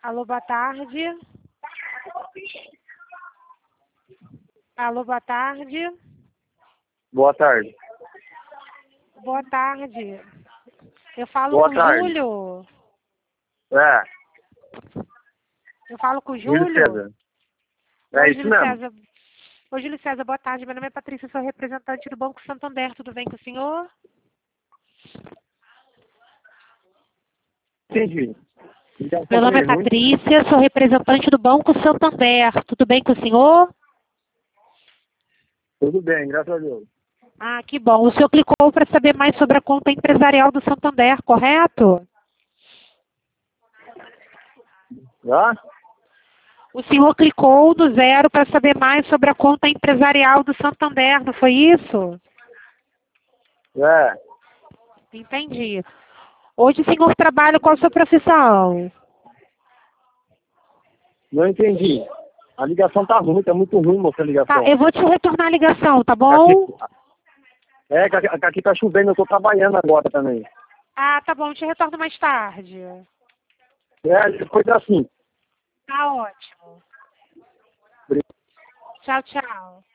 Alô, boa tarde. Alô, boa tarde. Boa tarde. Boa tarde. Eu falo Boa com o tarde. Júlio. É, Eu falo com o Júlio Júlio. César. Oi, É isso Júlio mesmo. César. Oi, Júlio César, boa tarde. Meu nome é Patrícia, sou representante do Banco Santander. Tudo bem com o senhor? Entendi. Ligação Meu nome é ruim. Patrícia, sou representante do Banco Santander. Tudo bem com o senhor? Tudo bem, graças a Deus. Ah, que bom. O senhor clicou para saber mais sobre a conta empresarial do Santander, correto? Ah? O senhor clicou do 0 para saber mais sobre a conta empresarial do Santander, não foi isso? É. Entendi. Hoje o senhor trabalha, qual a sua profissão? Não entendi. A ligação tá ruim, tá muito ruim, moça, a ligação. Tá, eu vou te retornar a ligação, tá Aqui, bom? que aqui tá chovendo, eu tô trabalhando agora também. Ah, tá bom, te retorno mais tarde. É, depois é assim. Tá ótimo. Tchau, tchau.